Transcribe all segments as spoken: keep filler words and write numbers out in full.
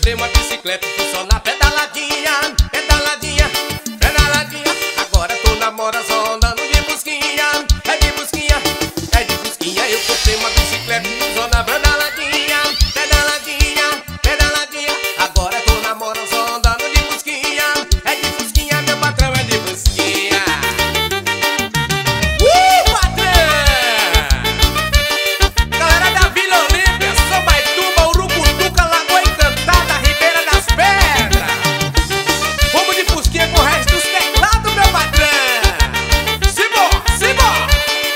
comprei uma bicicleta que funciona pedaladinha, pedaladinha, pedaladinha. Agora tô na moda só andando de busquinha, é de busquinha, é de busquinha. Eu comprei uma bicicleta que funciona pedaladinha, pedaladinha, pedaladinha. Agora tô na moda só andando de busquinha, é de busquinha, meu patrão é de busquinha. Uh, patrão! Galera da Vila Olímpia, São Baituba, Urucutuca, Lagoa Encantada, Ribeira das Pedras. Vamos de busquinha com o resto dos teclados, meu patrão. Simbora, simbora!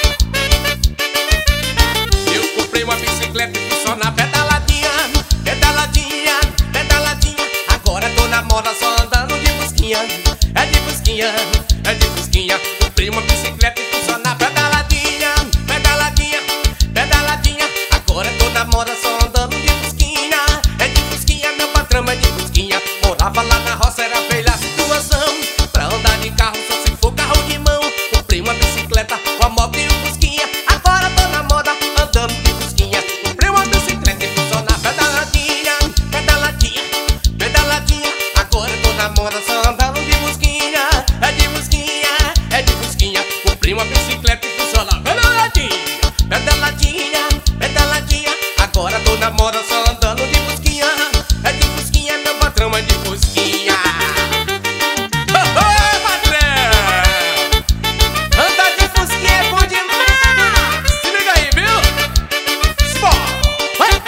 Eu comprei uma bicicleta que funciona pedaladinha, pedaladinha, pedaladinha. Agora tô na moda só andando de busquinha, é de busquinha, é de busquinha. Comprei uma bicicleta que funciona pedaladinha, pedaladinha, pedaladinha. Agora tô na moda só andando de busquinha, é de busquinha, meu patrão é de busquinha. Morava lá na roça, era feia a situação. Pra andar de carro só se for carro de mão. Comprei uma bicicleta, uma moto e um busquinha. Agora tô na moda andando de busquinha. Comprei uma bicicleta que funciona pedaladinha, pedaladinha, pedaladinha. Agora tô na moda só andando de busquinha, é de busquinha, é de busquinha. Comprei uma bicicleta que funciona pedaladinha, pedaladinha, pedaladinha. Agora tô na moda só andando de busquinha, é de busquinha, meu patrão é de busquinha. Oh, oh, patrão! Andar de busquinha é bom demais! Se liga aí, viu? Sport! Vai!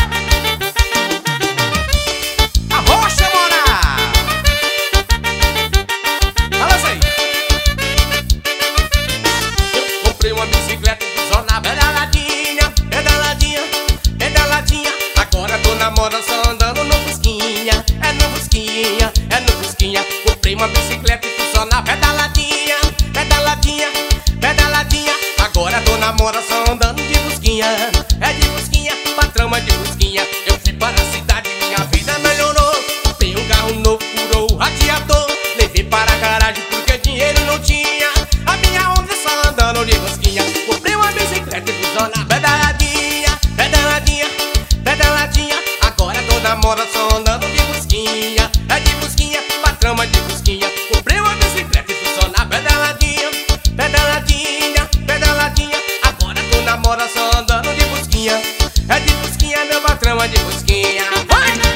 Arrocha, mora! Balança aí! Eu comprei uma bicicleta que funciona pedaladinha, pedaladinha, pedaladinha. Agora tô na moda só andando no busquinha, é no busquinha, é no busquinha. Comprei uma bicicleta que funciona pedaladinha, pedaladinha, pedaladinha. Agora tô na moda só andando de busquinha, é de busquinha, patrão é de busquinha. Eu fui para a cidade, minha vida melhorou. Comprei um carro novo, furou o radiador. Levei para a garagem porque dinheiro não tinha. A minha onda é só andando de busquinha. Comprei uma bicicleta que funciona pedaladinha, pedaladinha, pedaladinha. Agora tô na moda só andando de busquinha, é de busquinha, patrão é de busquinha. Comprei uma bicicleta que funciona pedaladinha, pedaladinha, pedaladinha. Agora tô na moda só andando de busquinha, é de busquinha, meu patrão é de busquinha. Vai!